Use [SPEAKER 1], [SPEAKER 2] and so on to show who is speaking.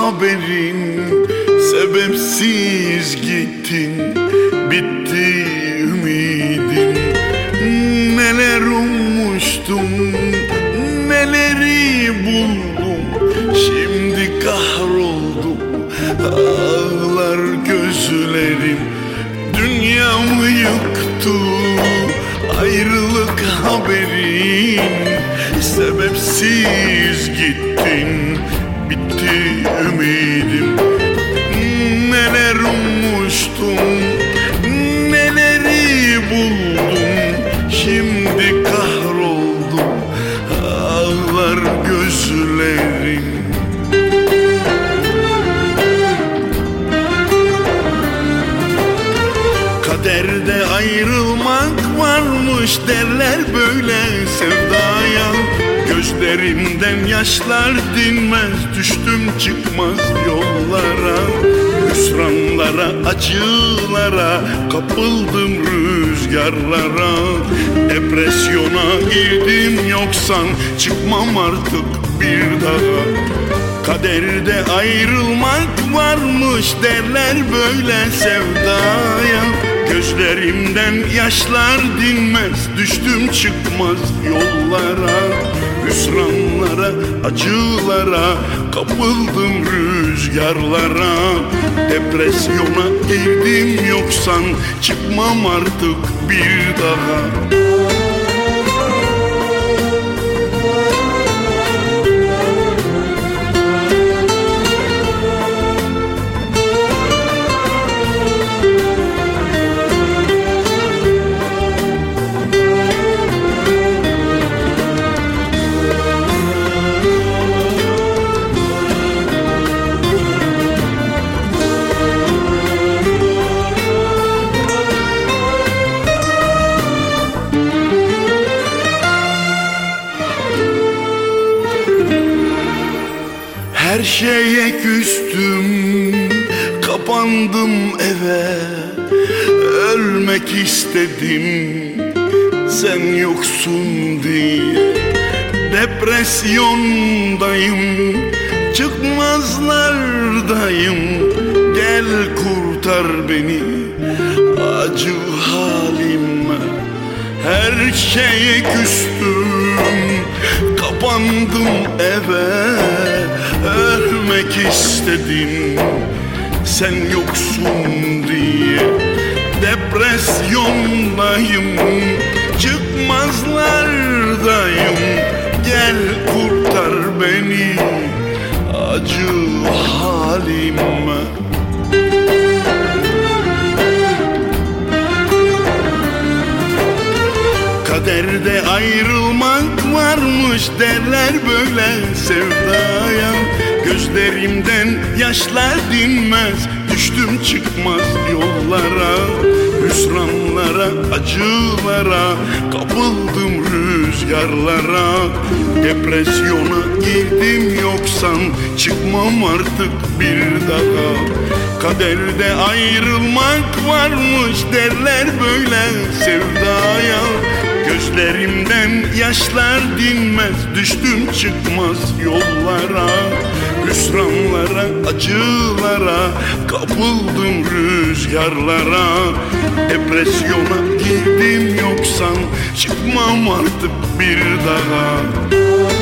[SPEAKER 1] haberin, sebepsiz gittin, bitti ümidim. Neler ummuştum, neleri buldum, şimdi kahroldum, ağlar gözlerim. Dünyamı yıktı ayrılık haberin, sebepsiz gittin, bitti ümidim. Neler ummuştum, neleri buldum, şimdi kahroldum, ağlar gözlerim. Kaderde ayrılmak varmış derler böyle sevdaya. Gözlerimden yaşlar dinmez, düştüm çıkmaz yollara. Hüsranlara, acılara, kapıldım rüzgarlara. Depresyona girdim, yoksan çıkmam artık bir daha. Kaderde ayrılmak varmış derler böyle sevdaya. Gözlerimden yaşlar dinmez, düştüm çıkmaz yollara. Hüsranlara, acılara, kapıldım rüzgarlara. Depresyona girdim, yoksan çıkmam artık bir daha. Her şeye küstüm, kapandım eve. Ölmek istedim, sen yoksun diye. Depresyondayım, çıkmazlardayım. Gel kurtar beni acı halime. Her şeye küstüm, kapandım eve. Ölmek istedim, sen yoksun diye. Depresyondayım, çıkmazlardayım. Gel kurtar beni acı halime. Kaderde ayrılmak varmış derler böyle sevdaya. Gözlerimden yaşlar dinmez, düştüm çıkmaz yollara. Hüsranlara, acılara, kapıldım rüzgarlara. Depresyona girdim, yoksan çıkmam artık bir daha. Kaderde ayrılmak varmış derler böyle sevdaya. Gözlerimden yaşlar dinmez, düştüm çıkmaz yollara. Hüsranlara, acılara, kapıldım rüzgarlara. Depresyona girdim, yoksan çıkmam artık bir daha.